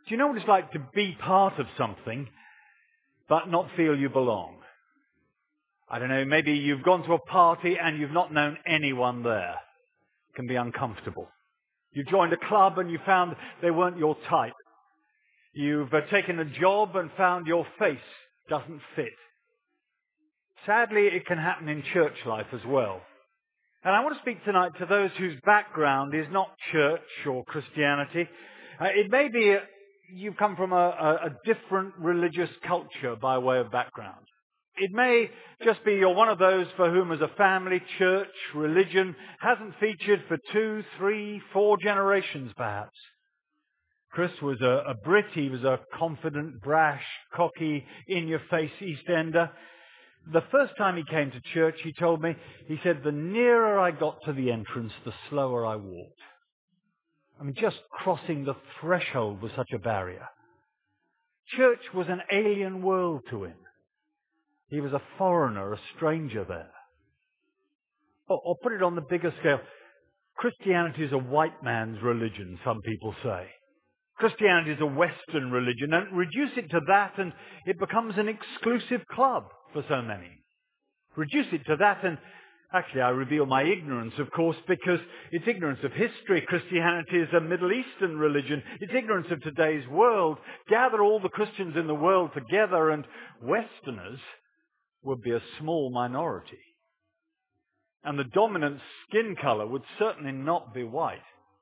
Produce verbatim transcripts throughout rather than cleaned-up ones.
Do you know what it's like to be part of something but not feel you belong? I don't know, maybe you've gone to a party and you've not known anyone there. It can be uncomfortable. You've joined a club and you found they weren't your type. You've uh, taken a job and found your face doesn't fit. Sadly, it can happen in church life as well. And I want to speak tonight to those whose background is not church or Christianity. Uh, it may be uh, you've come from a, a, a different religious culture by way of background. It may just be you're one of those for whom as a family, church, religion hasn't featured for two, three, four generations perhaps. Chris was a, a Brit. He was a confident, brash, cocky, in-your-face East Ender. The first time he came to church, he told me, he said, the nearer I got to the entrance, the slower I walked. I mean, just crossing the threshold was such a barrier. Church was an alien world to him. He was a foreigner, a stranger there. Or, or put it on the bigger scale, Christianity is a white man's religion, some people say. Christianity is a Western religion, and reduce it to that and it becomes an exclusive club for so many. Reduce it to that and actually I reveal my ignorance, of course, because it's ignorance of history. Christianity is a Middle Eastern religion. It's ignorance of today's world. Gather all the Christians in the world together and Westerners would be a small minority. And the dominant skin colour would certainly not be white.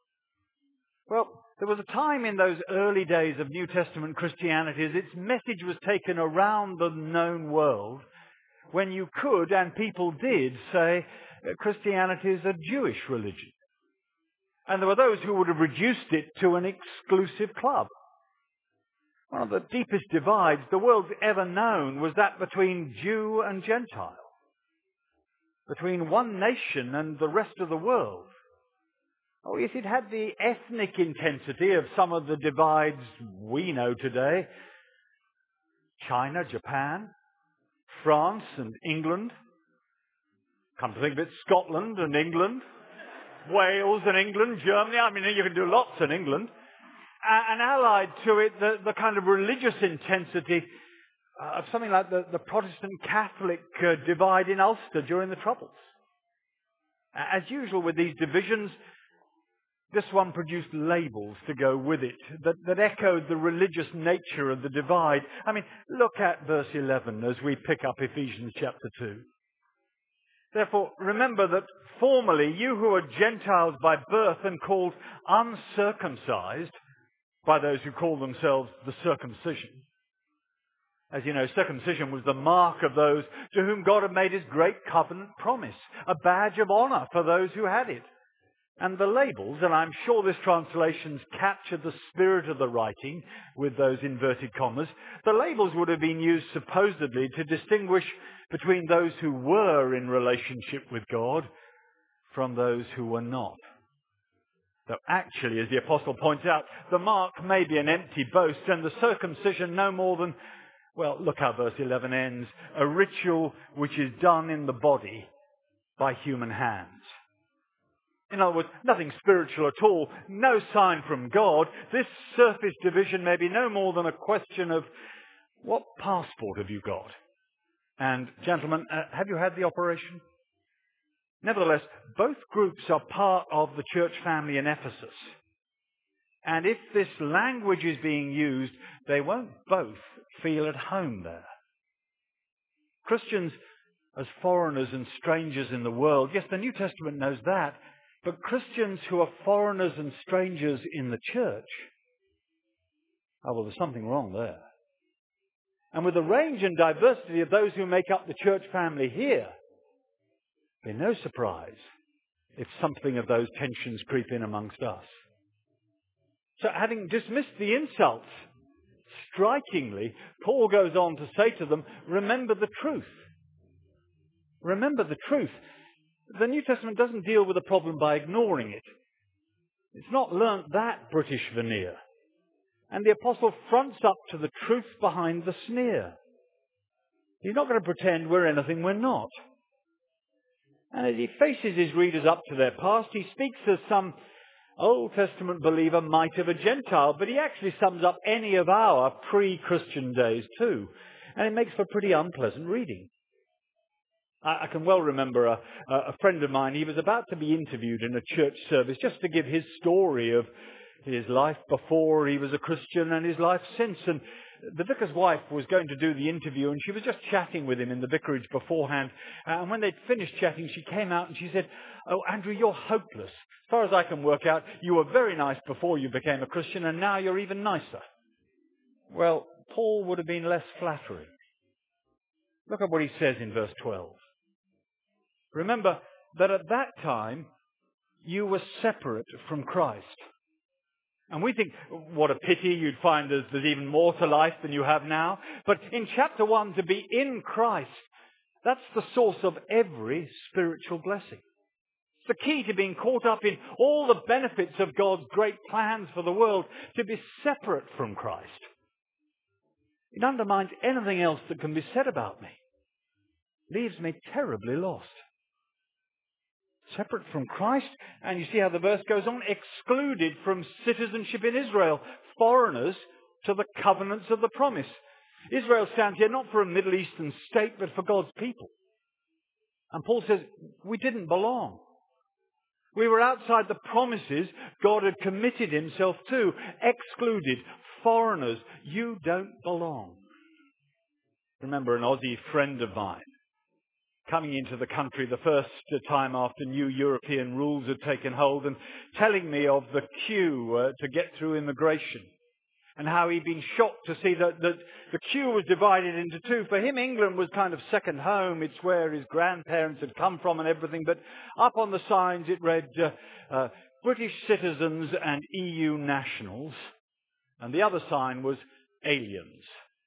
Well, there was a time in those early days of New Testament Christianity as its message was taken around the known world when you could, and people did, say Christianity is a Jewish religion. And there were those who would have reduced it to an exclusive club. One of the deepest divides the world's ever known was that between Jew and Gentile, between one nation and the rest of the world. Oh yes, it had the ethnic intensity of some of the divides we know today. China, Japan, France and England. Come to think of it, Scotland and England. Wales and England, Germany. I mean, you can do lots in England. And allied to it, the, the kind of religious intensity of something like the, the Protestant Catholic uh, divide in Ulster during the Troubles. As usual with these divisions, this one produced labels to go with it that, that echoed the religious nature of the divide. I mean, look at verse eleven as we pick up Ephesians chapter two. Therefore, remember that formerly you who are Gentiles by birth and called uncircumcised by those who call themselves the circumcision. As you know, circumcision was the mark of those to whom God had made his great covenant promise, a badge of honour for those who had it. And the labels, and I'm sure this translation's captured the spirit of the writing with those inverted commas, the labels would have been used supposedly to distinguish between those who were in relationship with God from those who were not. Though actually, as the apostle points out, the mark may be an empty boast and the circumcision no more than, well, look how verse eleven ends, a ritual which is done in the body by human hands. In other words, nothing spiritual at all, no sign from God. This surface division may be no more than a question of what passport have you got? And gentlemen, uh, have you had the operation? Nevertheless, both groups are part of the church family in Ephesus. And if this language is being used, they won't both feel at home there. Christians as foreigners and strangers in the world, yes, the New Testament knows that, but Christians who are foreigners and strangers in the church, oh, well, there's something wrong there. And with the range and diversity of those who make up the church family here, be no surprise if something of those tensions creep in amongst us. So having dismissed the insults, strikingly, Paul goes on to say to them, remember the truth. Remember the truth. The New Testament doesn't deal with the problem by ignoring it. It's not learnt that British veneer. And the apostle fronts up to the truth behind the sneer. He's not going to pretend we're anything we're not. And as he faces his readers up to their past, he speaks as some Old Testament believer might have a Gentile, but he actually sums up any of our pre-Christian days too. And it makes for pretty unpleasant reading. I, I can well remember a, a friend of mine, he was about to be interviewed in a church service just to give his story of his life before he was a Christian and his life since. And the vicar's wife was going to do the interview, and she was just chatting with him in the vicarage beforehand. And when they'd finished chatting, she came out and she said, "Oh, Andrew, you're hopeless. As far as I can work out, you were very nice before you became a Christian, and now you're even nicer." Well, Paul would have been less flattering. Look at what he says in verse twelve. Remember that at that time, you were separate from Christ. And we think, what a pity, you'd find there's, there's even more to life than you have now. But in chapter one, to be in Christ, that's the source of every spiritual blessing. It's the key to being caught up in all the benefits of God's great plans for the world. To be separate from Christ, it undermines anything else that can be said about me. Leaves me terribly lost. Separate from Christ, and you see how the verse goes on, excluded from citizenship in Israel, foreigners to the covenants of the promise. Israel stands here not for a Middle Eastern state, but for God's people. And Paul says, we didn't belong. We were outside the promises God had committed himself to, excluded, foreigners. You don't belong. Remember an Aussie friend of mine coming into the country the first time after new European rules had taken hold and telling me of the queue uh, to get through immigration and how he'd been shocked to see that, that the queue was divided into two. For him, England was kind of second home. It's where his grandparents had come from and everything. But up on the signs it read uh, uh, British citizens and E U nationals. And the other sign was aliens.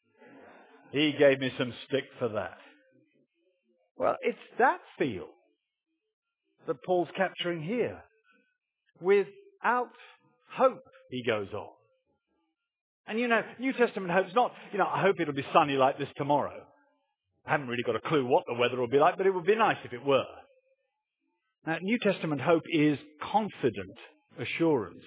He gave me some stick for that. Well, it's that feel that Paul's capturing here. Without hope, he goes on. And you know, New Testament hope's not, you know, I hope it'll be sunny like this tomorrow. I haven't really got a clue what the weather will be like, but it would be nice if it were. Now, New Testament hope is confident assurance.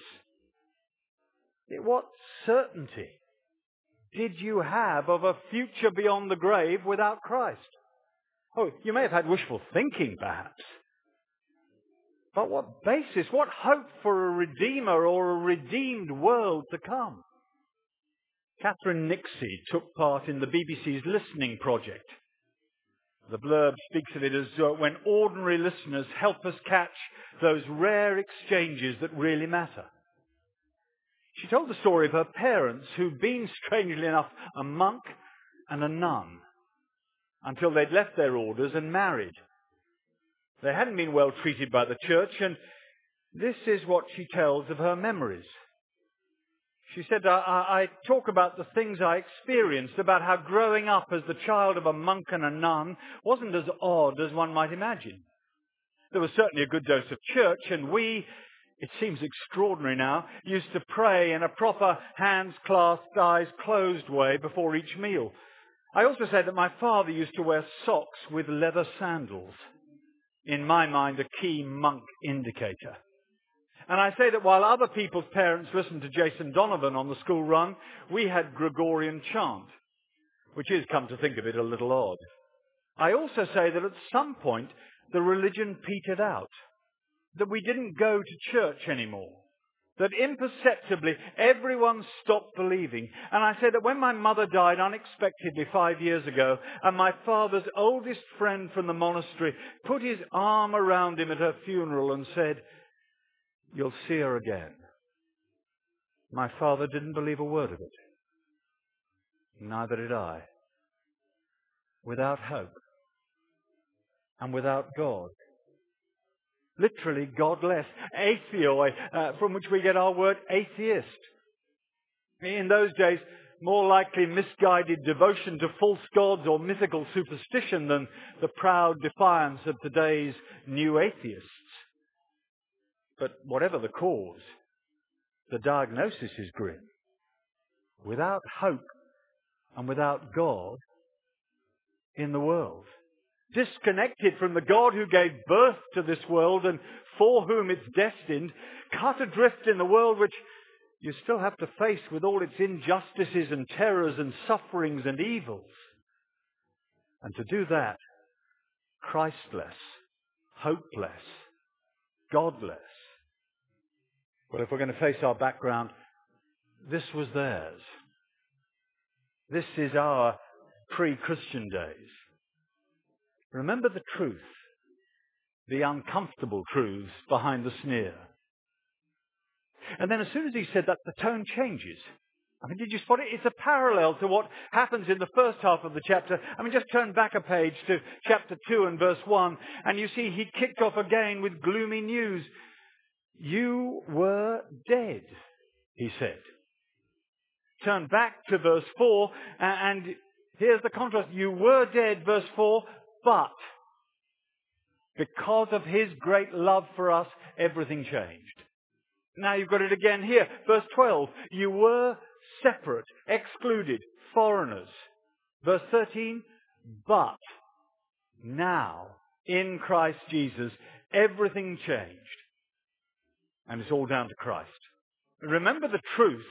What certainty did you have of a future beyond the grave without Christ? Oh, you may have had wishful thinking, perhaps. But what basis, what hope for a redeemer or a redeemed world to come? Catherine Nixie took part in the B B C's Listening Project. The blurb speaks of it as uh, when ordinary listeners help us catch those rare exchanges that really matter. She told the story of her parents who'd been, strangely enough, a monk and a nun until they'd left their orders and married. They hadn't been well treated by the church, and this is what she tells of her memories. She said, I, I, I talk about the things I experienced, about how growing up as the child of a monk and a nun wasn't as odd as one might imagine. There was certainly a good dose of church, and we, it seems extraordinary now, used to pray in a proper hands clasped, eyes closed way before each meal. I also say that my father used to wear socks with leather sandals. In my mind, a key monk indicator. And I say that while other people's parents listened to Jason Donovan on the school run, we had Gregorian chant, which is, come to think of it, a little odd. I also say that at some point, the religion petered out, that we didn't go to church anymore, that imperceptibly everyone stopped believing. And I say that when my mother died unexpectedly five years ago, and my father's oldest friend from the monastery put his arm around him at her funeral and said, "You'll see her again," my father didn't believe a word of it. Neither did I. Without hope and without God, literally godless, atheoi, uh, from which we get our word atheist. In those days, more likely misguided devotion to false gods or mythical superstition than the proud defiance of today's new atheists. But whatever the cause, the diagnosis is grim. Without hope and without God in the world. disconnected from the God who gave birth to this world and for whom it's destined, cut adrift in the world which you still have to face with all its injustices and terrors and sufferings and evils. And to do that, Christless, hopeless, godless. Well, if we're going to face our background, this was theirs. This is our pre-Christian days. Remember the truth, the uncomfortable truths behind the sneer. And then as soon as he said that, the tone changes. I mean, did you spot it? It's a parallel to what happens in the first half of the chapter. I mean, just turn back a page to chapter two and verse one, and you see he kicked off again with gloomy news. You were dead, he said. Turn back to verse four, and here's the contrast. You were dead, verse four, but because of his great love for us, everything changed. Now you've got it again here. Verse twelve, you were separate, excluded, foreigners. Verse thirteen, but now in Christ Jesus, everything changed. And it's all down to Christ. Remember the truth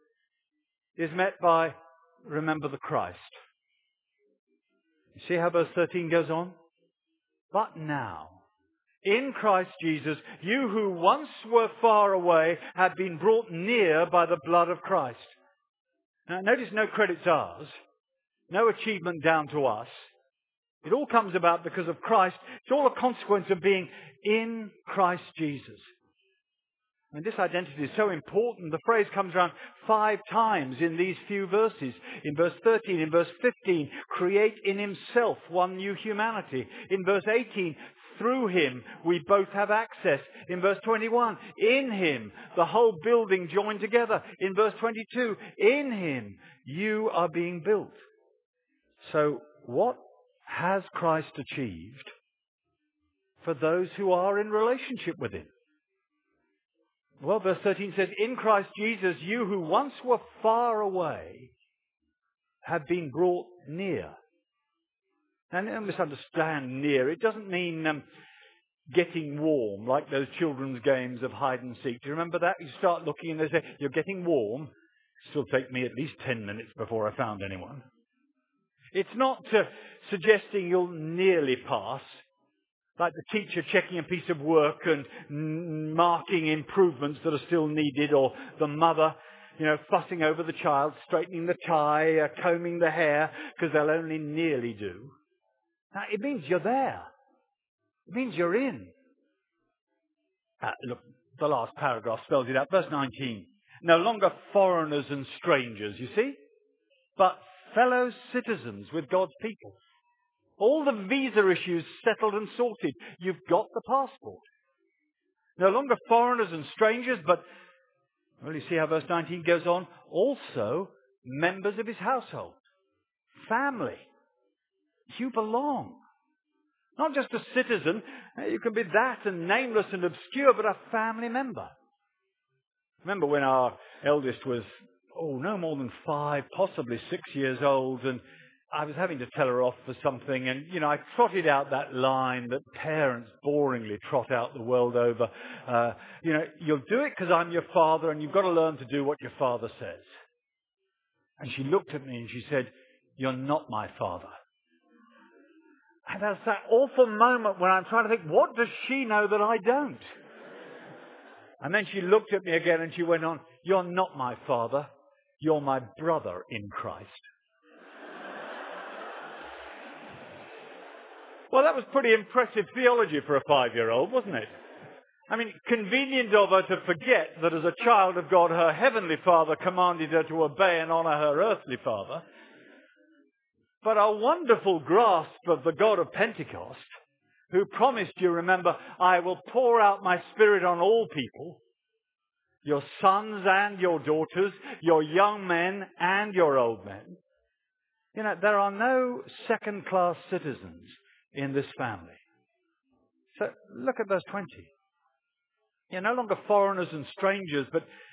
is met by remember the Christ. You see how verse thirteen goes on? But now, in Christ Jesus, you who once were far away have been brought near by the blood of Christ. Now notice no credit's ours, no achievement down to us. It all comes about because of Christ. It's all a consequence of being in Christ Jesus. And this identity is so important. The phrase comes around five times in these few verses. In verse thirteen, in verse fifteen, create in himself one new humanity. In verse eighteen, through him we both have access. In verse twenty-one, in him the whole building joined together. In verse twenty-two, in him you are being built. So what has Christ achieved for those who are in relationship with him? Well, verse thirteen says, in Christ Jesus, you who once were far away have been brought near. And don't misunderstand near. It doesn't mean um, getting warm, like those children's games of hide and seek. Do you remember that? You start looking and they say, you're getting warm. It'll take me at least ten minutes before I found anyone. It's not uh, suggesting you'll nearly pass. Like the teacher checking a piece of work and n- marking improvements that are still needed, or the mother, you know, fussing over the child, straightening the tie, uh, combing the hair, because they'll only nearly do. Now, it means you're there. It means you're in. Uh, look, the last paragraph spells it out. Verse nineteen. No longer foreigners and strangers, you see, but fellow citizens with God's people. All the visa issues settled and sorted. You've got the passport. No longer foreigners and strangers, but, well, you see how verse nineteen goes on, also members of his household. Family. You belong. Not just a citizen. You can be that and nameless and obscure, but a family member. Remember when our eldest was, oh, no more than five, possibly six years old, and I was having to tell her off for something, and, you know, I trotted out that line that parents boringly trot out the world over. Uh, you know, you'll do it because I'm your father, and you've got to learn to do what your father says. And she looked at me and she said, you're not my father. And that's that awful moment when I'm trying to think, what does she know that I don't? And then she looked at me again and she went on, you're not my father. You're my brother in Christ. Well, that was pretty impressive theology for a five-year-old, wasn't it? I mean, convenient of her to forget that as a child of God, her heavenly Father commanded her to obey and honour her earthly father. But a wonderful grasp of the God of Pentecost, who promised, you remember, I will pour out my Spirit on all people, your sons and your daughters, your young men and your old men. You know, there are no second-class citizens in this family. So look at verse twenty. You're no longer foreigners and strangers, but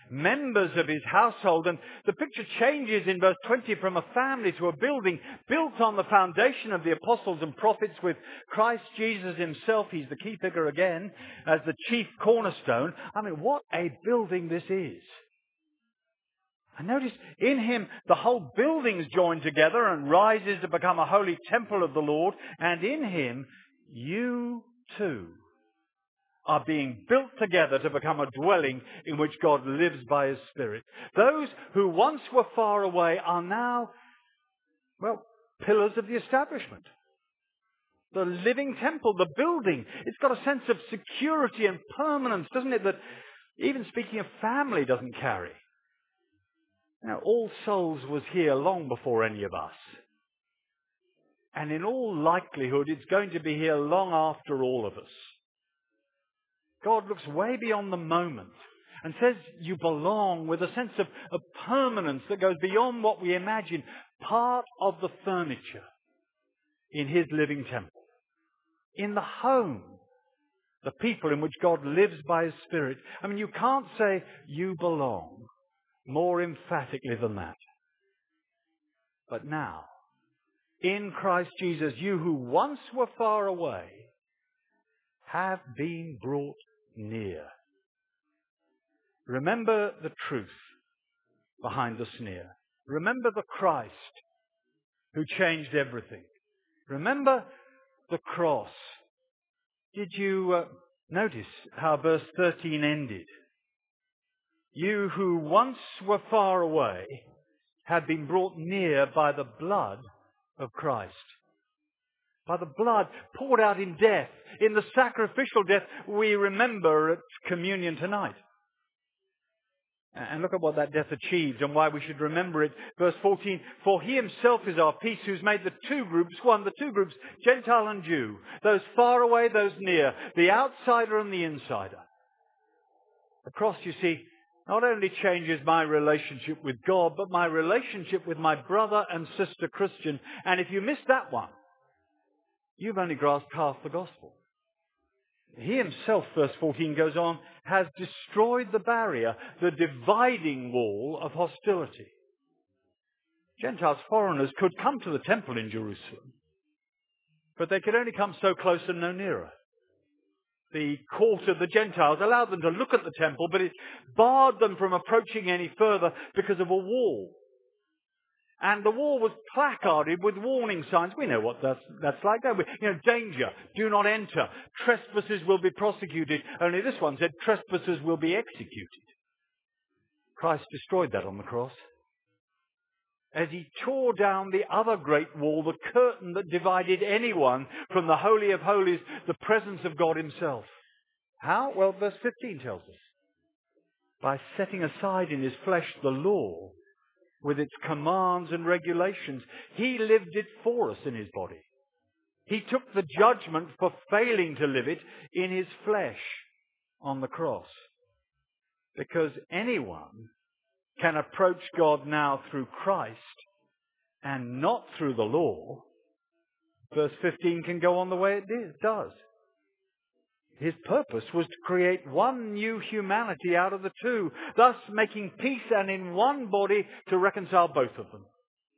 members of his household. And the picture changes in verse twenty from a family to a building built on the foundation of the apostles and prophets, with Christ Jesus himself, he's the key figure again, as the chief cornerstone. I mean, what a building this is. And notice, in him, the whole building's joined together and rises to become a holy temple of the Lord. And in him, you too are being built together to become a dwelling in which God lives by his Spirit. Those who once were far away are now, well, pillars of the establishment. The living temple, the building, it's got a sense of security and permanence, doesn't it, that even speaking of family doesn't carry. Now, All Souls was here long before any of us. And in all likelihood, it's going to be here long after all of us. God looks way beyond the moment and says you belong with a sense of, of permanence that goes beyond what we imagine. Part of the furniture in his living temple. In the home, the people in which God lives by his Spirit. I mean, you can't say you belong more emphatically than that. But now, in Christ Jesus, you who once were far away have been brought near. Remember the truth behind the sneer. Remember the Christ who changed everything. Remember the cross. Did you uh, notice how verse thirteen ended? You who once were far away have been brought near by the blood of Christ. By the blood poured out in death, in the sacrificial death we remember at communion tonight. And look at what that death achieved and why we should remember it. Verse fourteen, for he himself is our peace, who's made the two groups one, the two groups, Gentile and Jew, those far away, those near, the outsider and the insider. The cross, you see, not only changes my relationship with God, but my relationship with my brother and sister Christian. And if you miss that one, you've only grasped half the gospel. He himself, verse fourteen goes on, has destroyed the barrier, the dividing wall of hostility. Gentiles, foreigners, could come to the temple in Jerusalem, but they could only come so close and no nearer. The court of the Gentiles allowed them to look at the temple, but it barred them from approaching any further because of a wall. And the wall was placarded with warning signs. We know what that's, that's like, don't we? You know, danger, do not enter. Trespassers will be prosecuted. Only this one said trespassers will be executed. Christ destroyed that on the cross. As he tore down the other great wall, the curtain that divided anyone from the Holy of Holies, the presence of God himself. How? Well, verse fifteen tells us. By setting aside in his flesh the law, with its commands and regulations. He lived it for us in his body. He took the judgment for failing to live it in his flesh on the cross. Because anyone can approach God now through Christ and not through the law. Verse fifteen can go on the way it does. His purpose was to create one new humanity out of the two, thus making peace and in one body to reconcile both of them.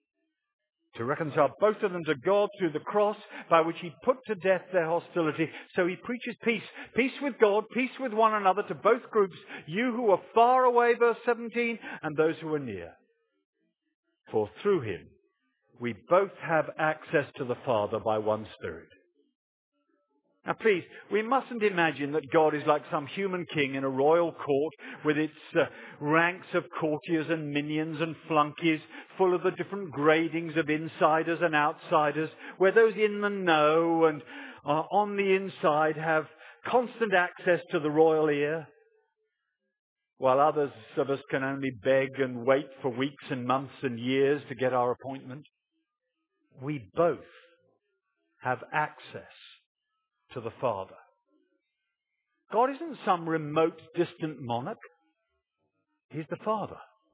To reconcile both of them to God through the cross by which he put to death their hostility. So he preaches peace. Peace with God, peace with one another to both groups. You who are far away, verse seventeen, and those who are near. For through him we both have access to the Father by one Spirit. Now please, we mustn't imagine that God is like some human king in a royal court with its uh, ranks of courtiers and minions and flunkies, full of the different gradings of insiders and outsiders, where those in the know and uh, on the inside have constant access to the royal ear, while others of us can only beg and wait for weeks and months and years to get our appointment. We both have access to the Father. God isn't some remote, distant monarch. He's the Father.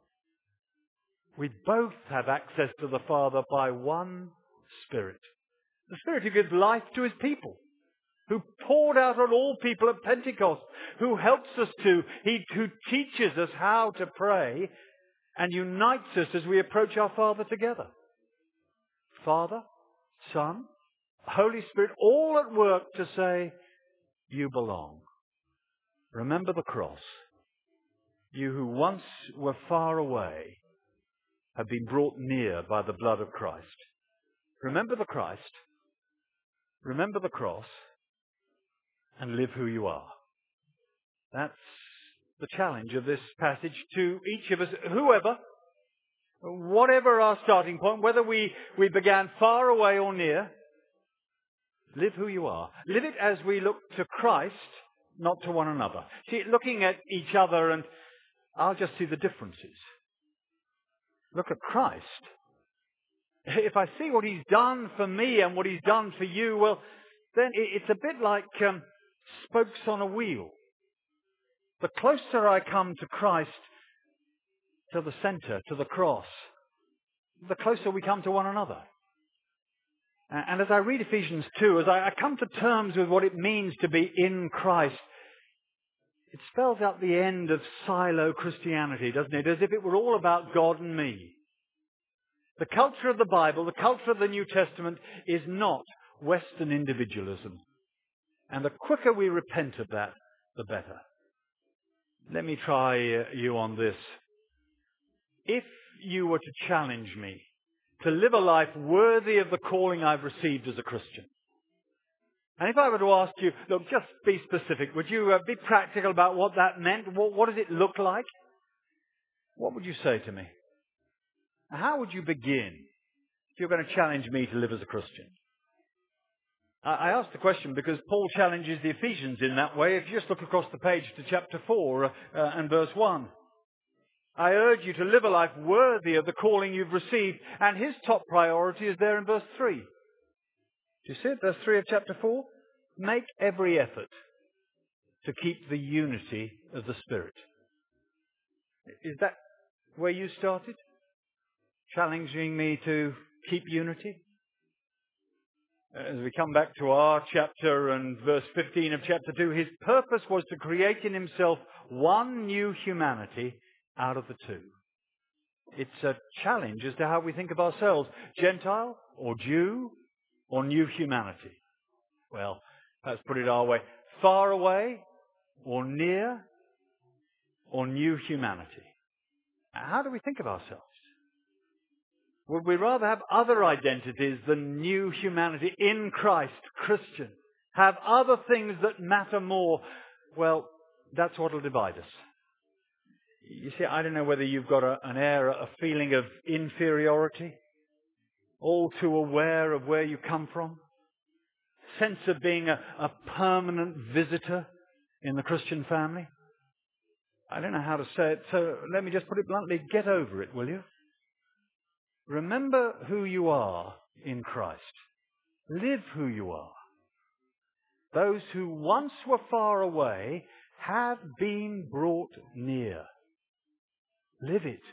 We both have access to the Father by one Spirit. The Spirit who gives life to his people. who poured out on all people at Pentecost, who helps us to, he who teaches us how to pray and unites us as we approach our Father together. Father, Son, Holy Spirit, all at work to say, you belong. Remember the cross. You who once were far away have been brought near by the blood of Christ. Remember the Christ. Remember the cross. And live who you are. That's the challenge of this passage to each of us, whoever, whatever our starting point, whether we, we began far away or near, live who you are. Live it as we look to Christ, not to one another. See, looking at each other, and I'll just see the differences. Look at Christ. If I see what he's done for me and what he's done for you, well, then it's a bit like um, spokes on a wheel. The closer I come to Christ, to the center, to the cross, the closer we come to one another. And as I read Ephesians two, as I come to terms with what it means to be in Christ, it spells out the end of silo Christianity, doesn't it? As if it were all about God and me. The culture of the Bible, the culture of the New Testament, is not Western individualism. And the quicker we repent of that, the better. Let me try uh, you on this. If you were to challenge me to live a life worthy of the calling I've received as a Christian, and if I were to ask you, look, just be specific, would you uh, be practical about what that meant? What, what does it look like? What would you say to me? How would you begin if you're going to challenge me to live as a Christian? I ask the question because Paul challenges the Ephesians in that way. If you just look across the page to chapter four uh, and verse one. I urge you to live a life worthy of the calling you've received. And his top priority is there in verse three. Do you see it? Verse three of chapter four. Make every effort to keep the unity of the Spirit. Is that where you started? Challenging me to keep unity? As we come back to our chapter and verse fifteen of chapter two, his purpose was to create in himself one new humanity out of the two. It's a challenge as to how we think of ourselves, Gentile or Jew or new humanity. Well, let's put it our way, far away or near or new humanity. How do we think of ourselves? Would we rather have other identities than new humanity in Christ, Christian? Have other things that matter more? Well, that's what will divide us. You see, I don't know whether you've got a, an air, a feeling of inferiority, all too aware of where you come from, sense of being a, a permanent visitor in the Christian family. I don't know how to say it, so let me just put it bluntly, get over it, will you? Remember who you are in Christ. Live who you are. Those who once were far away have been brought near. Live it.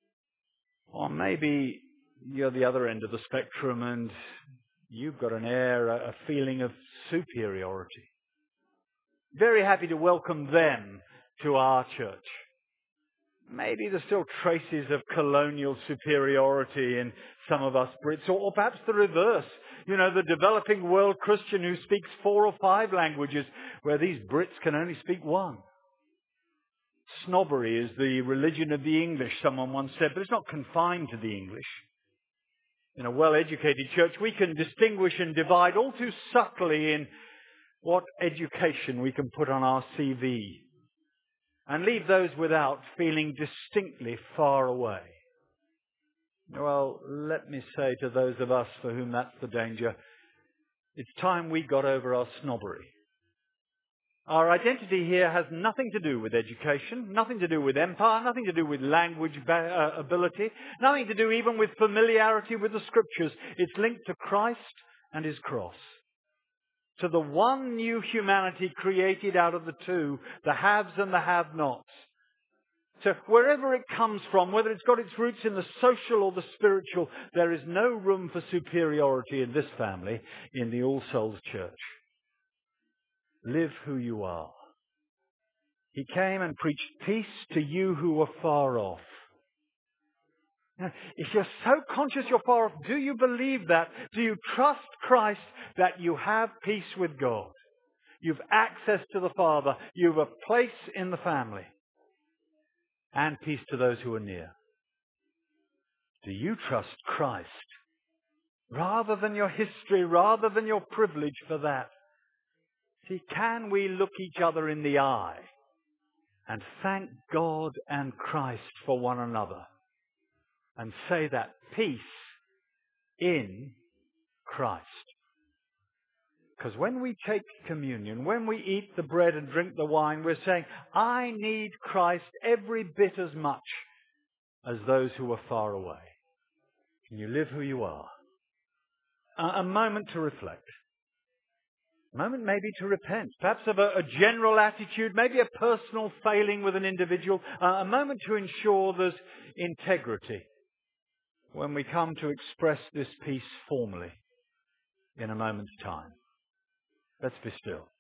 Or maybe you're the other end of the spectrum and you've got an air, a feeling of superiority. Very happy to welcome them to our church. Maybe there's still traces of colonial superiority in some of us Brits, or, or perhaps the reverse. You know, the developing world Christian who speaks four or five languages, where these Brits can only speak one. Snobbery is the religion of the English, someone once said, but it's not confined to the English. In a well-educated church, we can distinguish and divide all too subtly in what education we can put on our C V. And leave those without feeling distinctly far away. Well, let me say to those of us for whom that's the danger, it's time we got over our snobbery. Our identity here has nothing to do with education, nothing to do with empire, nothing to do with language ba- uh, ability, nothing to do even with familiarity with the Scriptures. It's linked to Christ and his cross. To the one new humanity created out of the two, the haves and the have-nots. So wherever it comes from, whether it's got its roots in the social or the spiritual, there is no room for superiority in this family, in the All Souls Church. Live who you are. He came and preached peace to you who were far off. Now, if you're so conscious you're far off, do you believe that? Do you trust Christ that you have peace with God? You've access to the Father. You've a place in the family. And peace to those who are near. Do you trust Christ? Rather than your history, rather than your privilege for that. See, can we look each other in the eye and thank God and Christ for one another? And say that peace in Christ. Because when we take communion, when we eat the bread and drink the wine, we're saying, I need Christ every bit as much as those who are far away. Can you live who you are? A, a moment to reflect. A moment maybe to repent. Perhaps of a, a general attitude, maybe a personal failing with an individual. Uh, a moment to ensure there's integrity when we come to express this peace formally in a moment's time. Let's be still.